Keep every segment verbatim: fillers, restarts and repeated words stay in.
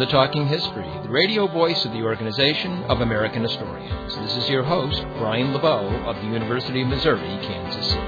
the Talking History, the radio voice of the Organization of American Historians. This is your host, Brian LeBeau of the University of Missouri, Kansas City.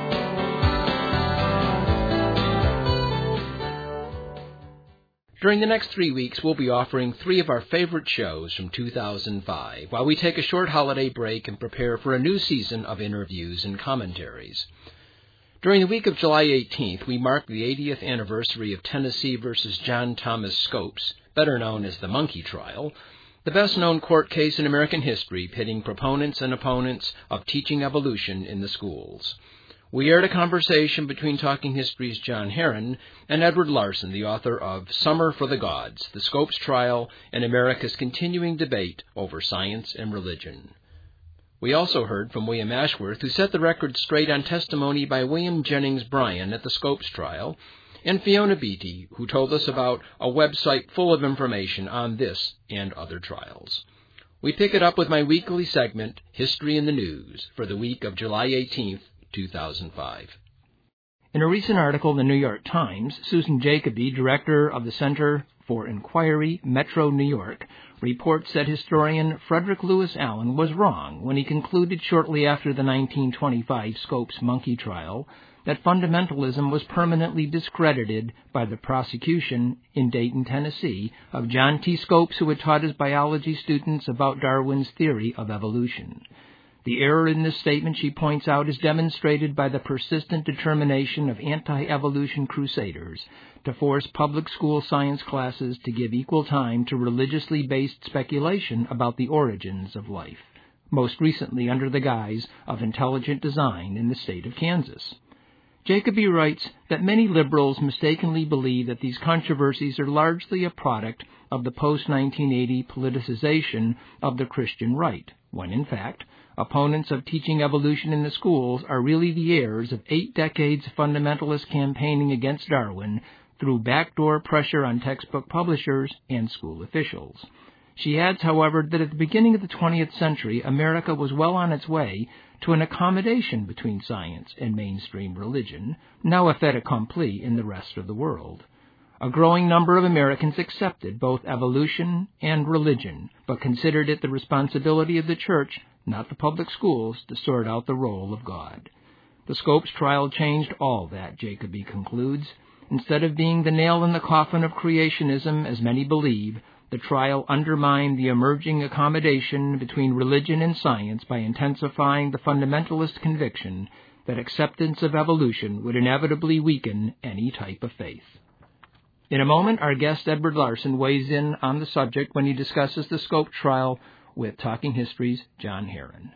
During the next three weeks, we'll be offering three of our favorite shows from two thousand five, while we take a short holiday break and prepare for a new season of interviews and commentaries. During the week of July eighteenth, we marked the eightieth anniversary of Tennessee versus John Thomas Scopes, better known as the Monkey Trial, the best-known court case in American history pitting proponents and opponents of teaching evolution in the schools. We aired a conversation between Talking History's John Herron and Edward Larson, the author of Summer for the Gods, the Scopes Trial, and America's continuing debate over science and religion. We also heard from William Ashworth, who set the record straight on testimony by William Jennings Bryan at the Scopes trial, and Fiona Beatty, who told us about a website full of information on this and other trials. We pick it up with my weekly segment, History in the News, for the week of July eighteenth, two thousand five. In a recent article in the New York Times, Susan Jacoby, director of the Center for Inquiry, Metro New York, reports that historian Frederick Lewis Allen was wrong when he concluded shortly after the nineteen twenty-five Scopes Monkey Trial that fundamentalism was permanently discredited by the prosecution in Dayton, Tennessee, of John T. Scopes, who had taught his biology students about Darwin's theory of evolution. The error in this statement, she points out, is demonstrated by the persistent determination of anti-evolution crusaders to force public school science classes to give equal time to religiously based speculation about the origins of life, most recently under the guise of intelligent design in the state of Kansas. Jacoby writes that many liberals mistakenly believe that these controversies are largely a product of the post nineteen eighty politicization of the Christian right, when in fact, opponents of teaching evolution in the schools are really the heirs of eight decades of fundamentalist campaigning against Darwin through backdoor pressure on textbook publishers and school officials. She adds, however, that at the beginning of the twentieth century, America was well on its way to an accommodation between science and mainstream religion, now a fait accompli in the rest of the world. A growing number of Americans accepted both evolution and religion, but considered it the responsibility of the church, not the public schools, to sort out the role of God. The Scopes trial changed all that, Jacoby concludes. Instead of being the nail in the coffin of creationism, as many believe, the trial undermined the emerging accommodation between religion and science by intensifying the fundamentalist conviction that acceptance of evolution would inevitably weaken any type of faith. In a moment, our guest Edward Larson weighs in on the subject when he discusses the Scopes trial with Talking History's John Herron.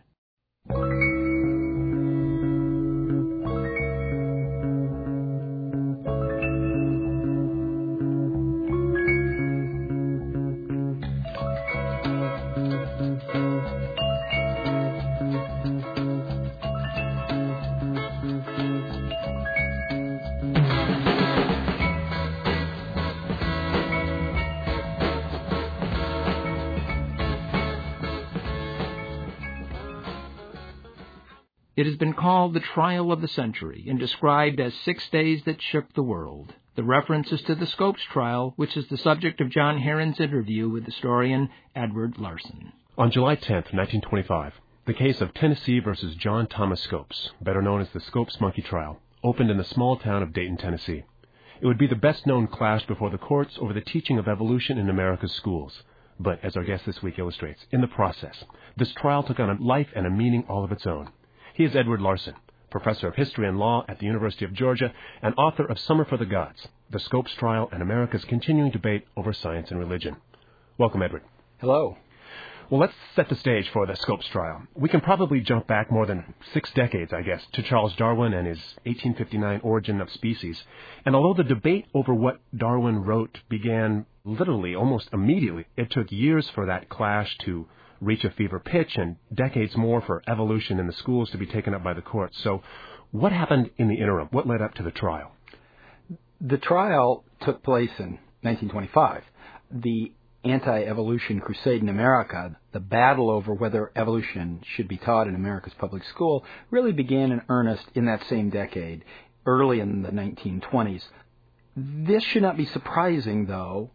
It has been called the trial of the century and described as six days that shook the world. The reference is to the Scopes trial, which is the subject of John Herron's interview with historian Edward Larson. On July tenth, nineteen twenty-five, the case of Tennessee versus John Thomas Scopes, better known as the Scopes Monkey Trial, opened in the small town of Dayton, Tennessee. It would be the best-known clash before the courts over the teaching of evolution in America's schools. But, as our guest this week illustrates, in the process, this trial took on a life and a meaning all of its own. He is Edward Larson, professor of history and law at the University of Georgia and author of Summer for the Gods, the Scopes Trial and America's continuing debate over science and religion. Welcome, Edward. Hello. Well, let's set the stage for the Scopes Trial. We can probably jump back more than six decades, I guess, to Charles Darwin and his eighteen fifty-nine Origin of Species. And although the debate over what Darwin wrote began literally almost immediately, it took years for that clash to reach a fever pitch and decades more for evolution in the schools to be taken up by the courts. So what happened in the interim? What led up to the trial? The trial took place in nineteen twenty-five. The anti-evolution crusade in America, the battle over whether evolution should be taught in America's public school, really began in earnest in that same decade, early in the nineteen twenties. This should not be surprising, though,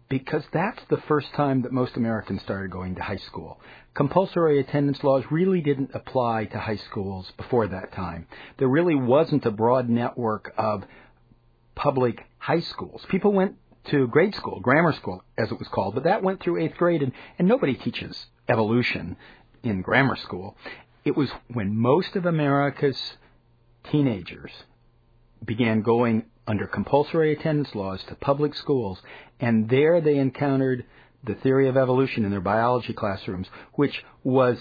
because that's the first time that most Americans started going to high school. Compulsory attendance laws really didn't apply to high schools before that time. There really wasn't a broad network of public high schools. People went to grade school, grammar school, as it was called, but that went through eighth grade, and, and nobody teaches evolution in grammar school. It was when most of America's teenagers began going under compulsory attendance laws to public schools, and there they encountered the theory of evolution in their biology classrooms, which was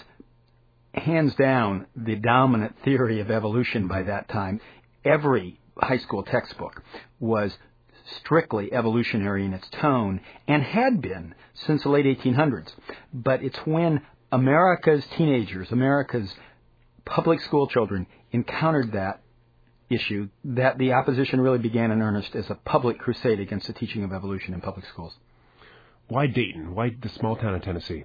hands down the dominant theory of evolution by that time. Every high school textbook was strictly evolutionary in its tone and had been since the late eighteen hundreds. But it's when America's teenagers, America's public school children encountered that issue that the opposition really began in earnest as a public crusade against the teaching of evolution in public schools. Why Dayton? Why the small town of Tennessee?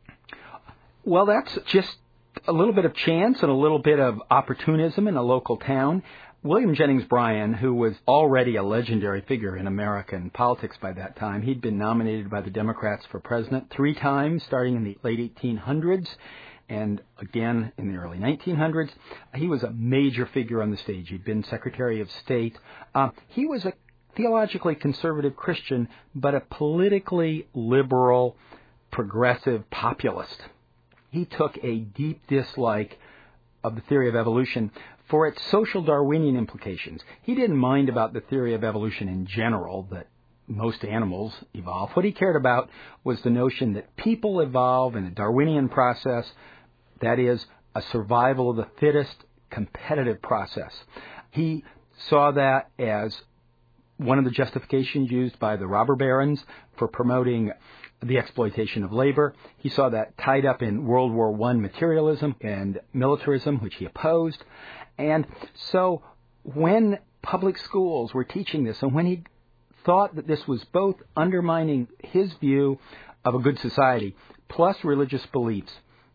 Well, that's just a little bit of chance and a little bit of opportunism in a local town. William Jennings Bryan, who was already a legendary figure in American politics by that time, he'd been nominated by the Democrats for president three times, starting in the late eighteen hundreds and again in the early nineteen hundreds. He was a major figure on the stage. He'd been Secretary of State. Uh, he was a theologically conservative Christian, but a politically liberal, progressive populist. He took a deep dislike of the theory of evolution for its social Darwinian implications. He didn't mind about the theory of evolution in general, that most animals evolve. What he cared about was the notion that people evolve in a Darwinian process, that is, a survival of the fittest competitive process. He saw that as one of the justifications used by the robber barons for promoting the exploitation of labor. He saw that tied up in World War One materialism and militarism, which he opposed. And so when public schools were teaching this, and when he thought that this was both undermining his view of a good society plus religious beliefs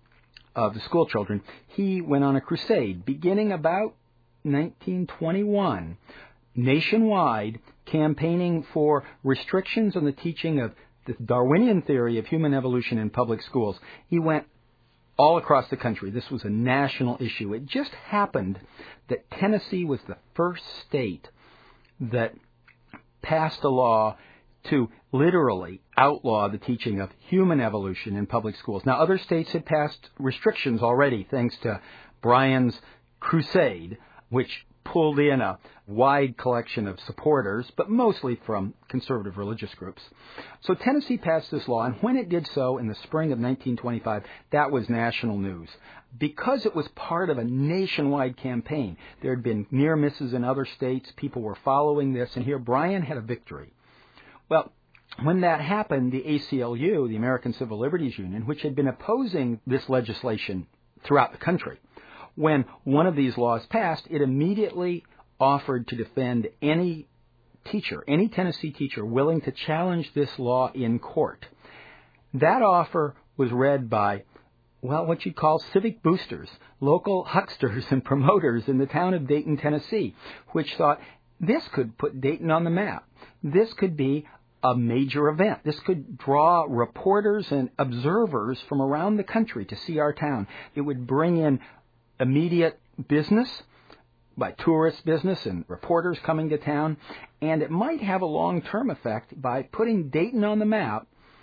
of the school children, he went on a crusade beginning about nineteen twenty-one, nationwide, campaigning for restrictions on the teaching of the Darwinian theory of human evolution in public schools. He went all across the country. This was a national issue. It just happened that Tennessee was the first state that passed a law to literally outlaw the teaching of human evolution in public schools. Now, other states had passed restrictions already, thanks to Bryan's crusade, which pulled in a wide collection of supporters, but mostly from conservative religious groups. So Tennessee passed this law, and when it did so in the spring of nineteen twenty-five, that was national news. Because it was part of a nationwide campaign, there had been near misses in other states, people were following this, and here Bryan had a victory. Well, when that happened, the A C L U, the American Civil Liberties Union, which had been opposing this legislation throughout the country, when one of these laws passed, it immediately offered to defend any teacher, any Tennessee teacher willing to challenge this law in court. That offer was read by, well, what you'd call civic boosters, local hucksters and promoters in the town of Dayton, Tennessee, which thought this could put Dayton on the map. This could be a major event. This could draw reporters and observers from around the country to see our town. It would bring in immediate business by tourist business and reporters coming to town, and it might have a long-term effect by putting Dayton on the map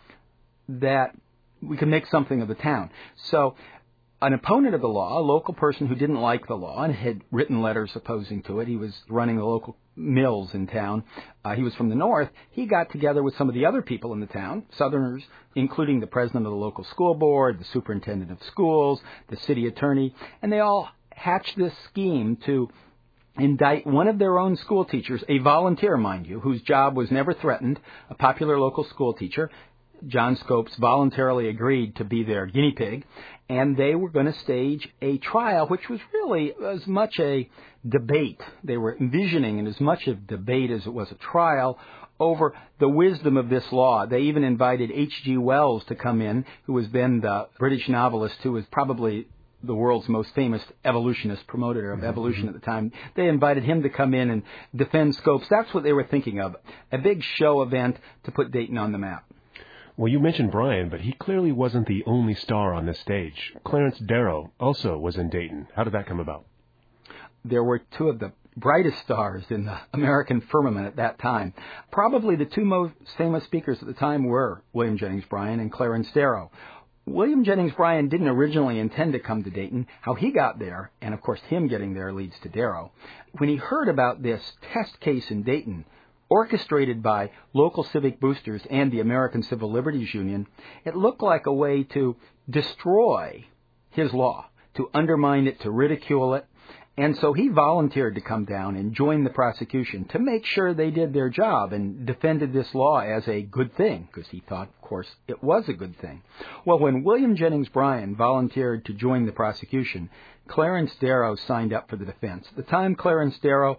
that we can make something of the town. So an opponent of the law, a local person who didn't like the law and had written letters opposing to it, he was running the local mills in town, uh, he was from the north, he got together with some of the other people in the town, Southerners, including the president of the local school board, the superintendent of schools, the city attorney, and they all hatched this scheme to indict one of their own school teachers, a volunteer, mind you, whose job was never threatened, a popular local school teacher. John Scopes voluntarily agreed to be their guinea pig, and they were going to stage a trial, which was really as much a debate. They were envisioning it as much a debate as it was a trial over the wisdom of this law. They even invited H G Wells to come in, who was then the British novelist who was probably the world's most famous evolutionist, promoter of evolution at the time. They invited him to come in and defend Scopes. That's what they were thinking of, a big show event to put Dayton on the map. Well, you mentioned Bryan, but he clearly wasn't the only star on this stage. Clarence Darrow also was in Dayton. How did that come about? There were two of the brightest stars in the American firmament at that time. Probably the two most famous speakers at the time were William Jennings Bryan and Clarence Darrow. William Jennings Bryan didn't originally intend to come to Dayton. How he got there, and of course him getting there leads to Darrow. When he heard about this test case in Dayton, orchestrated by local civic boosters and the American Civil Liberties Union, it looked like a way to destroy his law, to undermine it, to ridicule it. And so he volunteered to come down and join the prosecution to make sure they did their job and defended this law as a good thing, because he thought, of course, it was a good thing. Well, when William Jennings Bryan volunteered to join the prosecution, Clarence Darrow signed up for the defense. At the time, Clarence Darrow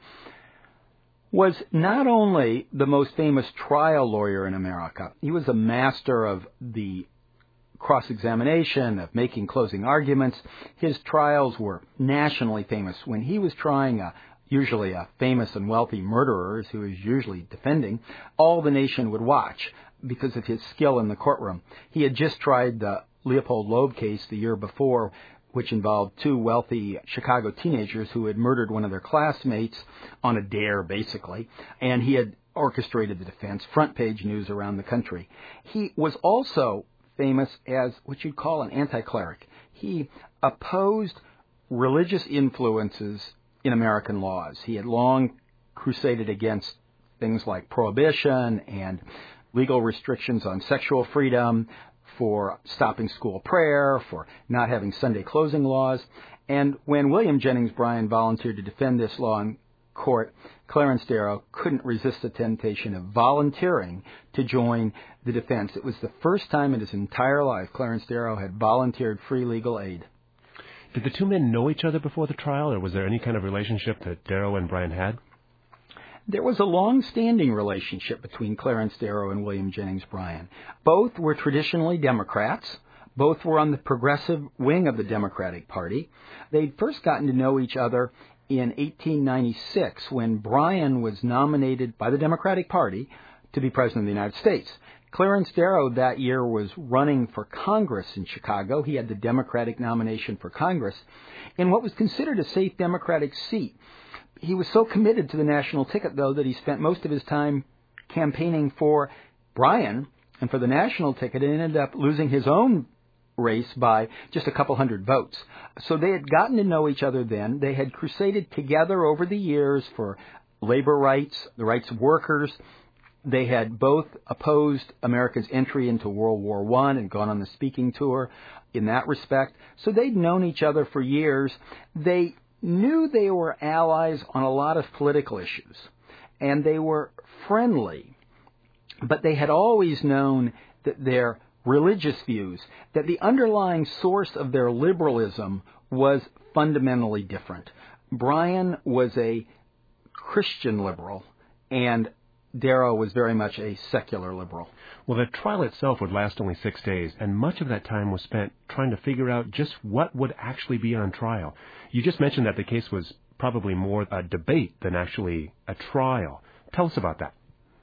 was not only the most famous trial lawyer in America, he was a master of the cross-examination, of making closing arguments. His trials were nationally famous. When he was trying a, usually a famous and wealthy murderer, who was usually defending, all the nation would watch because of his skill in the courtroom. He had just tried the Leopold Loeb case the year before, which involved two wealthy Chicago teenagers who had murdered one of their classmates on a dare, basically, and he had orchestrated the defense, front page news around the country. He was also famous as what you'd call an anti-cleric. He opposed religious influences in American laws. He had long crusaded against things like prohibition and legal restrictions on sexual freedom, for stopping school prayer, for not having Sunday closing laws. And when William Jennings Bryan volunteered to defend this law in court, Clarence Darrow couldn't resist the temptation of volunteering to join the defense. It was the first time in his entire life Clarence Darrow had volunteered free legal aid. Did the two men know each other before the trial, or was there any kind of relationship that Darrow and Bryan had? There was a long-standing relationship between Clarence Darrow and William Jennings Bryan. Both were traditionally Democrats. Both were on the progressive wing of the Democratic Party. They'd first gotten to know each other in eighteen ninety-six, when Bryan was nominated by the Democratic Party to be President of the United States. Clarence Darrow that year was running for Congress in Chicago. He had the Democratic nomination for Congress in what was considered a safe Democratic seat. He was so committed to the national ticket, though, that he spent most of his time campaigning for Bryan and for the national ticket, and ended up losing his own race by just a couple hundred votes. So they had gotten to know each other then. They had crusaded together over the years for labor rights, the rights of workers. They had both opposed America's entry into World War One and gone on the speaking tour in that respect. So they'd known each other for years. They knew they were allies on a lot of political issues, and they were friendly. But they had always known that their religious views, that the underlying source of their liberalism was fundamentally different. Bryan was a Christian liberal, and Darrow was very much a secular liberal. Well, the trial itself would last only six days, and much of that time was spent trying to figure out just what would actually be on trial. You just mentioned that the case was probably more a debate than actually a trial. Tell us about that.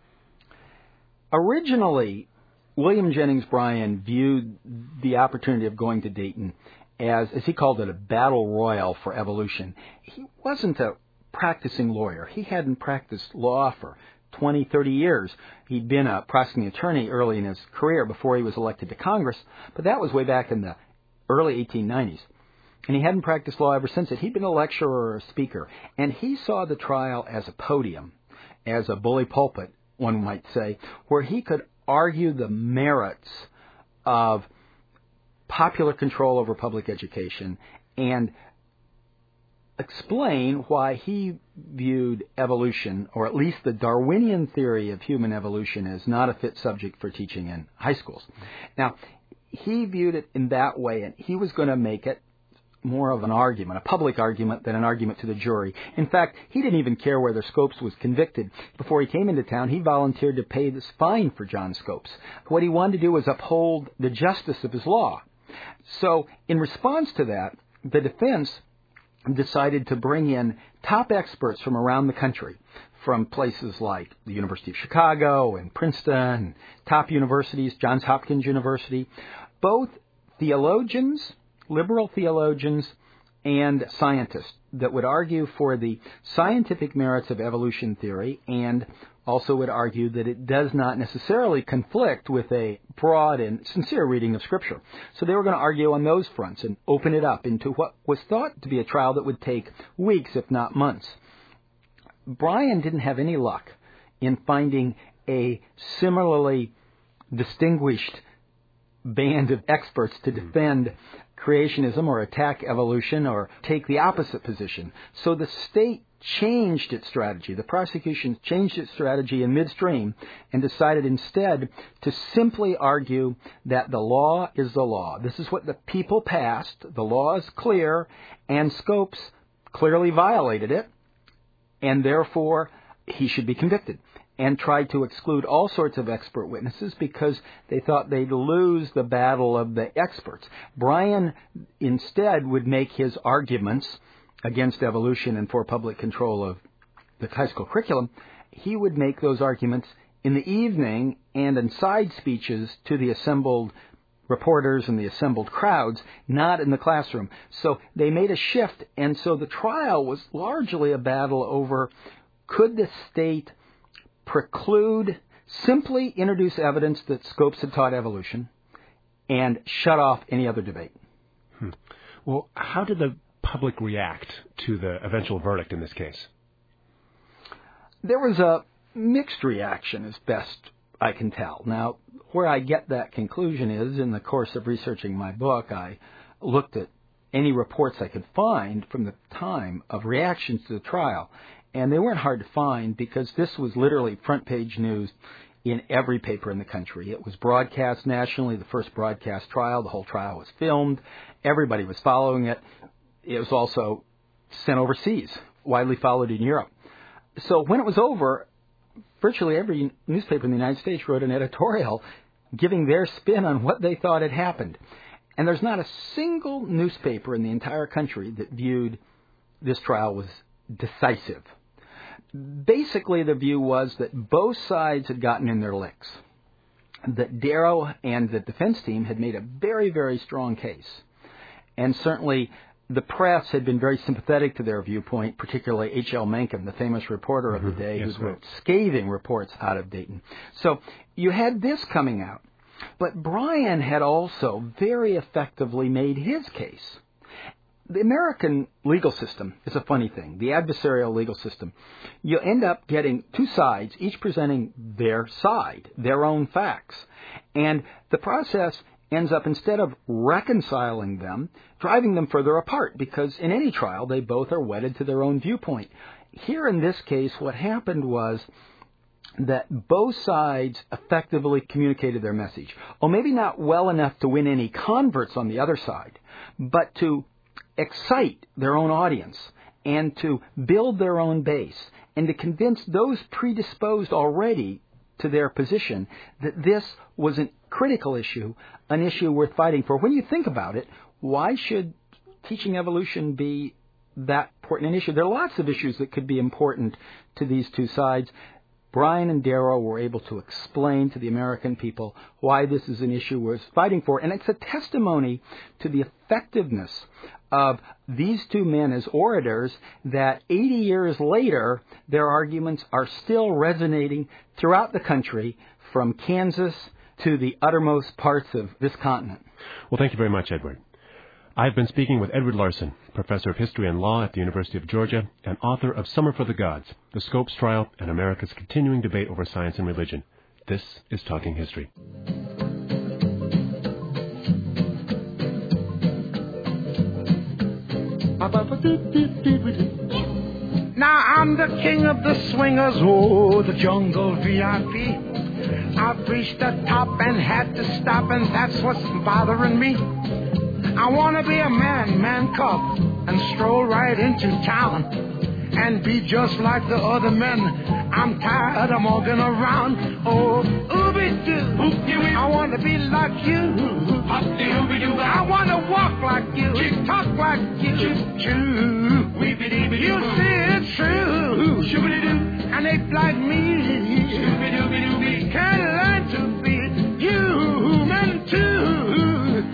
Originally, William Jennings Bryan viewed the opportunity of going to Dayton as, as he called it, a battle royal for evolution. He wasn't a practicing lawyer. He hadn't practiced law for twenty, thirty years. He'd been a prosecuting attorney early in his career before he was elected to Congress, but that was way back in the early eighteen nineties. And he hadn't practiced law ever since it. He'd been a lecturer or a speaker, and he saw the trial as a podium, as a bully pulpit, one might say, where he could argue the merits of popular control over public education and explain why he viewed evolution, or at least the Darwinian theory of human evolution, as not a fit subject for teaching in high schools. Now, he viewed it in that way, and he was going to make it more of an argument, a public argument, than an argument to the jury. In fact, he didn't even care whether Scopes was convicted. Before he came into town, he volunteered to pay this fine for John Scopes. What he wanted to do was uphold the justice of his law. So, in response to that, the defense decided to bring in top experts from around the country, from places like the University of Chicago and Princeton, and top universities, Johns Hopkins University, both theologians, liberal theologians, and scientists that would argue for the scientific merits of evolution theory and also would argue that it does not necessarily conflict with a broad and sincere reading of Scripture. So they were going to argue on those fronts and open it up into what was thought to be a trial that would take weeks, if not months. Bryan didn't have any luck in finding a similarly distinguished band of experts to defend creationism or attack evolution or take the opposite position. So the state changed its strategy. The prosecution changed its strategy in midstream and decided instead to simply argue that the law is the law. This is what the people passed. The law is clear, and Scopes clearly violated it, and therefore he should be convicted, and tried to exclude all sorts of expert witnesses because they thought they'd lose the battle of the experts. Bryan instead would make his arguments against evolution and for public control of the high school curriculum. He would make those arguments in the evening and in side speeches to the assembled reporters and the assembled crowds, not in the classroom. So they made a shift, and so the trial was largely a battle over could the state preclude, simply introduce evidence that Scopes had taught evolution and shut off any other debate. Hmm. Well, how did the public react to the eventual verdict in this case? There was a mixed reaction, as best I can tell. Now, where I get that conclusion is, in the course of researching my book, I looked at any reports I could find from the time of reactions to the trial, and they weren't hard to find because this was literally front-page news in every paper in the country. It was broadcast nationally, the first broadcast trial. The whole trial was filmed. Everybody was following it. It was also sent overseas, widely followed in Europe. So when it was over, virtually every newspaper in the United States wrote an editorial giving their spin on what they thought had happened. And there's not a single newspaper in the entire country that viewed this trial was decisive. Basically, the view was that both sides had gotten in their licks, that Darrow and the defense team had made a very, very strong case. And certainly the press had been very sympathetic to their viewpoint, particularly H L Mencken, the famous reporter of the day, yes, who right. wrote scathing reports out of Dayton. So you had this coming out. But Bryan had also very effectively made his case. The American legal system is a funny thing, the adversarial legal system. You end up getting two sides, each presenting their side, their own facts. And the process ends up, instead of reconciling them, driving them further apart, because in any trial they both are wedded to their own viewpoint. Here in this case, what happened was that both sides effectively communicated their message. Oh, maybe not well enough to win any converts on the other side, but to excite their own audience and to build their own base and to convince those predisposed already to their position that this was a critical issue, an issue worth fighting for. When you think about it, why should teaching evolution be that important an issue? There are lots of issues that could be important to these two sides. Bryan and Darrow were able to explain to the American people why this is an issue worth fighting for. And it's a testimony to the effectiveness of these two men as orators that eighty years later, their arguments are still resonating throughout the country, from Kansas to the uttermost parts of this continent. Well, thank you very much, Edward. I've been speaking with Edward Larson, professor of history and law at the University of Georgia and author of Summer for the Gods, The Scopes Trial, and America's Continuing Debate Over Science and Religion. This is Talking History. Now I'm the king of the swingers, oh, the jungle V I P. I've reached the top and had to stop, and that's what's bothering me. I want to be a man, man cub, and stroll right into town and be just like the other men. I'm tired of walking around. Oh, ooby-doo, I want to be like you. I want to walk like you, talk like you. You see it's true. an ape like me can learn to be human too.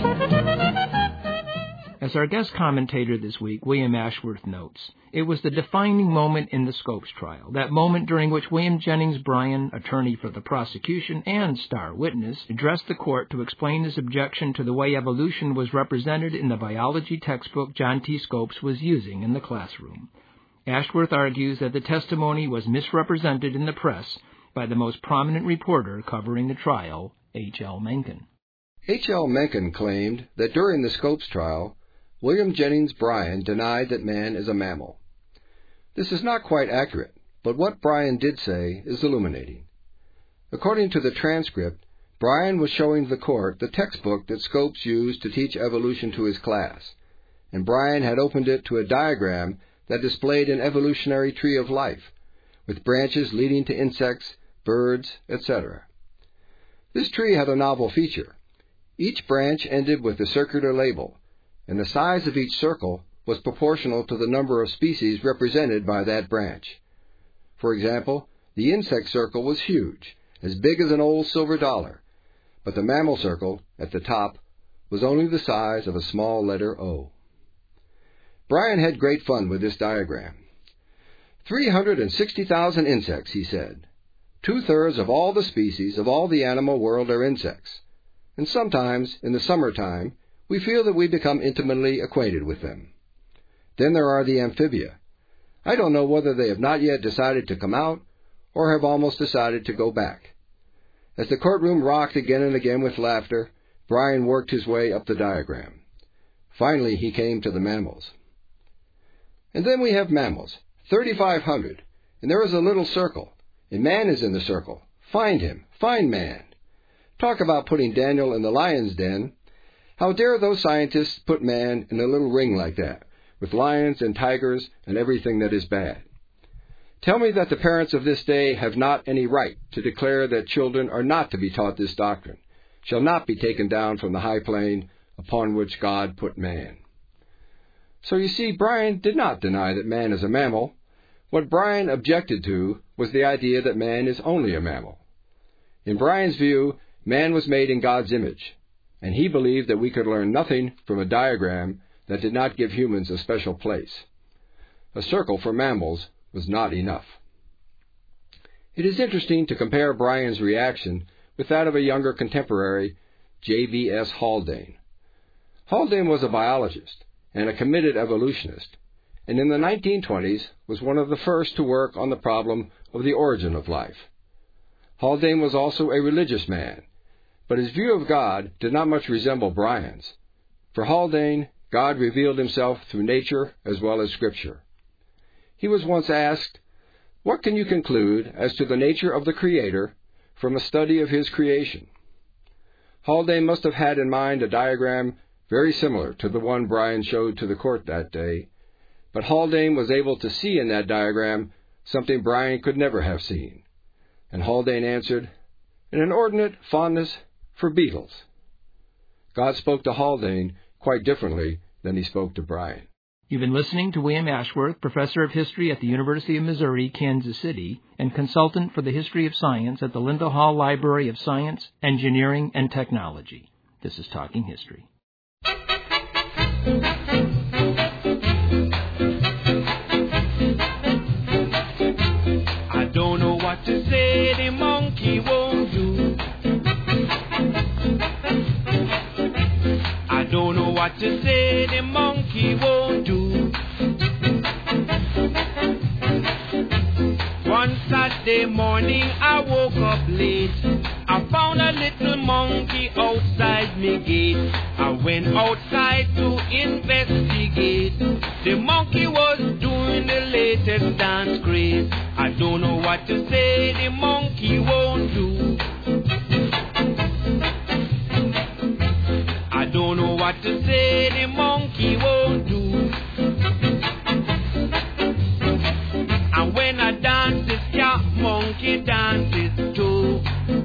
As our guest commentator this week, William Ashworth notes, it was the defining moment in the Scopes trial, that moment during which William Jennings Bryan, attorney for the prosecution and star witness, addressed the court to explain his objection to the way evolution was represented in the biology textbook John T. Scopes was using in the classroom. Ashworth argues that the testimony was misrepresented in the press by the most prominent reporter covering the trial, H L Mencken. H L Mencken claimed that during the Scopes trial, William Jennings Bryan denied that man is a mammal. This is not quite accurate, but what Bryan did say is illuminating. According to the transcript, Bryan was showing the court the textbook that Scopes used to teach evolution to his class, and Bryan had opened it to a diagram that displayed an evolutionary tree of life, with branches leading to insects, birds, et cetera. This tree had a novel feature. Each branch ended with a circular label, and the size of each circle was proportional to the number of species represented by that branch. For example, the insect circle was huge, as big as an old silver dollar, but the mammal circle, at the top, was only the size of a small letter O. Bryan had great fun with this diagram. three hundred sixty thousand insects, he said. Two-thirds of all the species of all the animal world are insects, and sometimes, in the summertime, we feel that we become intimately acquainted with them. Then there are the amphibia. I don't know whether they have not yet decided to come out or have almost decided to go back. As the courtroom rocked again and again with laughter, Bryan worked his way up the diagram. Finally, he came to the mammals. And then we have mammals, thirty-five hundred, and there is a little circle, and man is in the circle. Find him, find man. Talk about putting Daniel in the lion's den. How dare those scientists put man in a little ring like that, with lions and tigers and everything that is bad? Tell me that the parents of this day have not any right to declare that children are not to be taught this doctrine, shall not be taken down from the high plane upon which God put man. So you see, Bryan did not deny that man is a mammal. What Bryan objected to was the idea that man is only a mammal. In Bryan's view, man was made in God's image, and he believed that we could learn nothing from a diagram that did not give humans a special place. A circle for mammals was not enough. It is interesting to compare Bryan's reaction with that of a younger contemporary, J B S Haldane. Haldane was a biologist and a committed evolutionist, and in the nineteen twenties was one of the first to work on the problem of the origin of life. Haldane was also a religious man, but his view of God did not much resemble Bryan's. For Haldane, God revealed himself through nature as well as Scripture. He was once asked, "What can you conclude as to the nature of the Creator from a study of His creation?" Haldane must have had in mind a diagram very similar to the one Bryan showed to the court that day, but Haldane was able to see in that diagram something Bryan could never have seen. And Haldane answered, "An inordinate fondness for beetles." God spoke to Haldane quite differently than he spoke to Bryan. You've been listening to William Ashworth, Professor of History at the University of Missouri, Kansas City, and Consultant for the History of Science at the Linda Hall Library of Science, Engineering, and Technology. This is Talking History. I don't know what to say, the monkey won't do. I don't know what to say, the monkey won't do. One Saturday morning I woke up late. I found a little monkey outside me gate. I went outside to investigate. The monkey was doing the latest dance craze. I don't know what to say, the monkey won't do. I don't know what to say, the monkey won't do. And when I dance, this yeah, monkey dances too.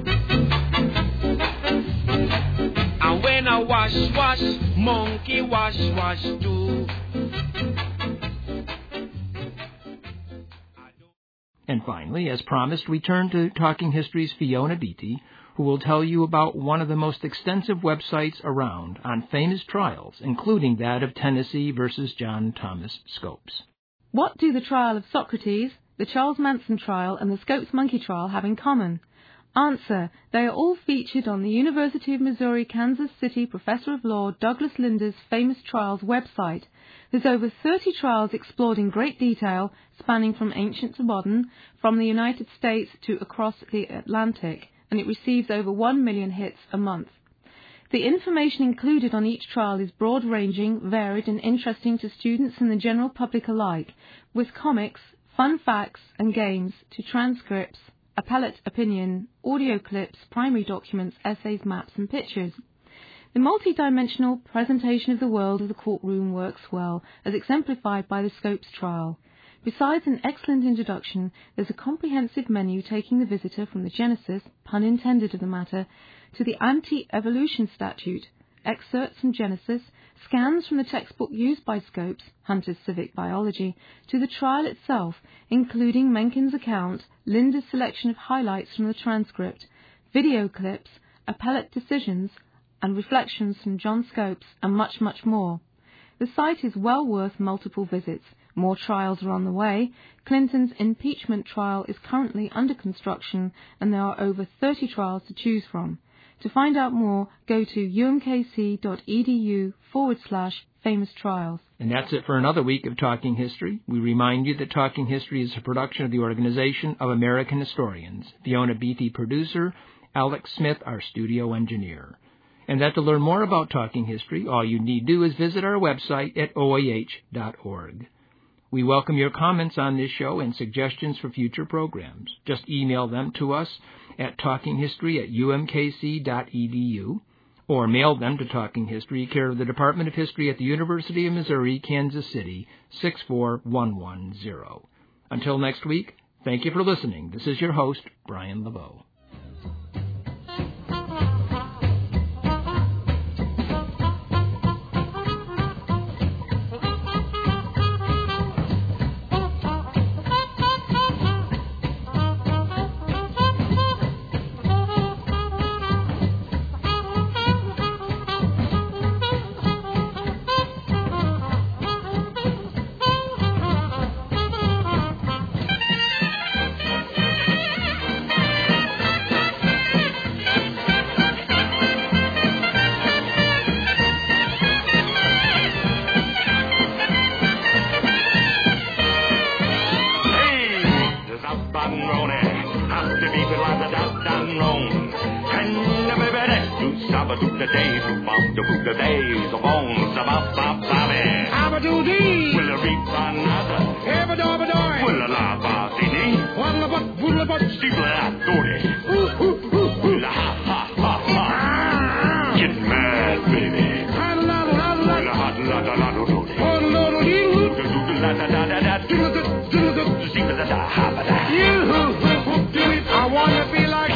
And when I wash, wash, monkey wash, wash too. And finally, as promised, we turn to Talking History's Fiona Beatty, who will tell you about one of the most extensive websites around on famous trials, including that of Tennessee versus John Thomas Scopes. What do the trial of Socrates, the Charles Manson trial, and the Scopes Monkey trial have in common? Answer: they are all featured on the University of Missouri Kansas City Professor of Law Douglas Linder's Famous Trials website. There's over thirty trials explored in great detail, spanning from ancient to modern, from the United States to across the Atlantic, and it receives over one million hits a month. The information included on each trial is broad-ranging, varied, and interesting to students and the general public alike, with comics, fun facts, and games to transcripts, appellate opinion, audio clips, primary documents, essays, maps, and pictures. The multi-dimensional presentation of the world of the courtroom works well, as exemplified by the Scopes trial. Besides an excellent introduction, there's a comprehensive menu taking the visitor from the genesis, pun intended, of the matter, to the anti-evolution statute, excerpts from Genesis, scans from the textbook used by Scopes, Hunter's Civic Biology, to the trial itself, including Mencken's account, Linder's selection of highlights from the transcript, video clips, appellate decisions, and reflections from John Scopes, and much, much more. The site is well worth multiple visits. More trials are on the way. Clinton's impeachment trial is currently under construction, and there are over thirty trials to choose from. To find out more, go to umkc.edu forward slash famous trials. And that's it for another week of Talking History. We remind you that Talking History is a production of the Organization of American Historians. Fiona Beatty, producer, Alex Smith, our studio engineer. And that to learn more about Talking History, all you need do is visit our website at O A H dot org. We welcome your comments on this show and suggestions for future programs. Just email them to us at talkinghistory at umkc dot e d u or mail them to Talking History, care of the Department of History at the University of Missouri, Kansas City, six four one one zero. Until next week, thank you for listening. This is your host, Brian LeBeau. I wanna be like